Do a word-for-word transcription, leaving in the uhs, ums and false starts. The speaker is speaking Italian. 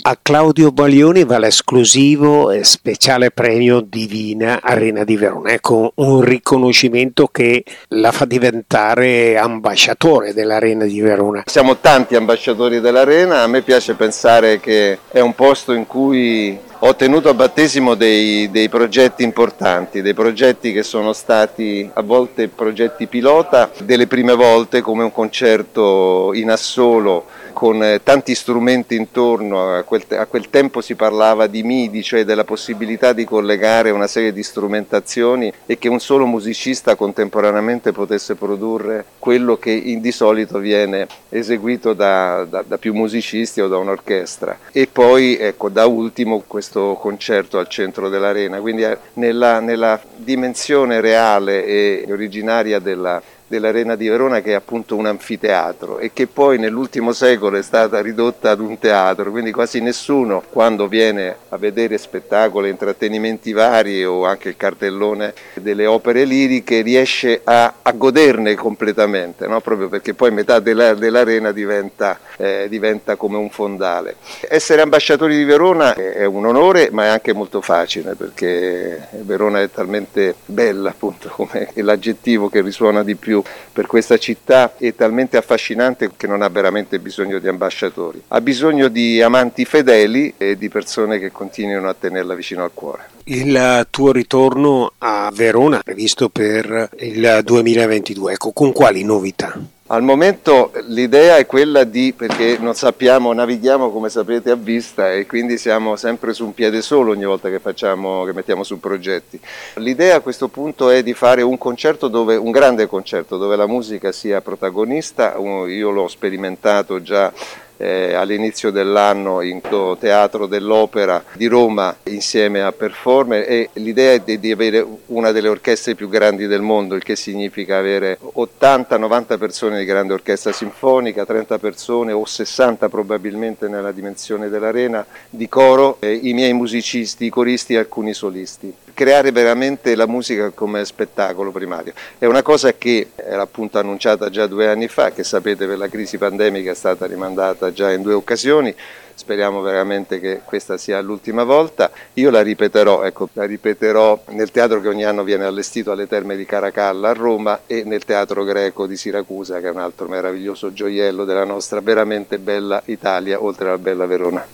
A Claudio Baglioni va l'esclusivo e speciale premio Divina Arena di Verona. Ecco, un riconoscimento che la fa diventare ambasciatore dell'Arena di Verona. Siamo tanti ambasciatori dell'Arena, a me piace pensare che è un posto in cui ho tenuto a battesimo dei, dei progetti importanti, dei progetti che sono stati a volte progetti pilota, delle prime volte come un concerto in assolo con tanti strumenti intorno. A quel, a quel tempo si parlava di MIDI, cioè della possibilità di collegare una serie di strumentazioni e che un solo musicista contemporaneamente potesse produrre quello che in, di solito viene eseguito da, da, da più musicisti o da un'orchestra. E poi ecco, da ultimo questo concerto al centro dell'Arena, quindi nella, nella dimensione reale e originaria della dell'Arena di Verona, che è appunto un anfiteatro e che poi nell'ultimo secolo è stata ridotta ad un teatro, quindi quasi nessuno quando viene a vedere spettacoli, intrattenimenti vari o anche il cartellone delle opere liriche riesce a, a goderne completamente, no? Proprio perché poi metà della, dell'Arena diventa, eh, diventa come un fondale. Essere ambasciatori di Verona è un onore, ma è anche molto facile, perché Verona è talmente bella, appunto, come è l'aggettivo che risuona di più per questa città, è talmente affascinante che non ha veramente bisogno di ambasciatori, ha bisogno di amanti fedeli e di persone che continuino a tenerla vicino al cuore. Il tuo ritorno a Verona è previsto per il duemilaventidue, ecco, con quali novità? Al momento l'idea è quella di, perché non sappiamo, navighiamo come sapete a vista e quindi siamo sempre su un piede solo ogni volta che facciamo, che mettiamo su progetti. L'idea a questo punto è di fare un concerto dove, un grande concerto dove la musica sia protagonista. Io l'ho sperimentato già Eh, all'inizio dell'anno in Teatro dell'Opera di Roma insieme a performer, e l'idea è di, di avere una delle orchestre più grandi del mondo, il che significa avere ottanta novanta persone di grande orchestra sinfonica, trenta persone o sessanta probabilmente nella dimensione dell'Arena di coro, eh, i miei musicisti, i coristi e alcuni solisti. Creare veramente la musica come spettacolo primario. È una cosa che era appunto annunciata già due anni fa, che sapete per la crisi pandemica è stata rimandata già in due occasioni. Speriamo veramente che questa sia l'ultima volta. Io la ripeterò, ecco, la ripeterò nel teatro che ogni anno viene allestito alle Terme di Caracalla a Roma e nel Teatro Greco di Siracusa, che è un altro meraviglioso gioiello della nostra veramente bella Italia, oltre alla bella Verona.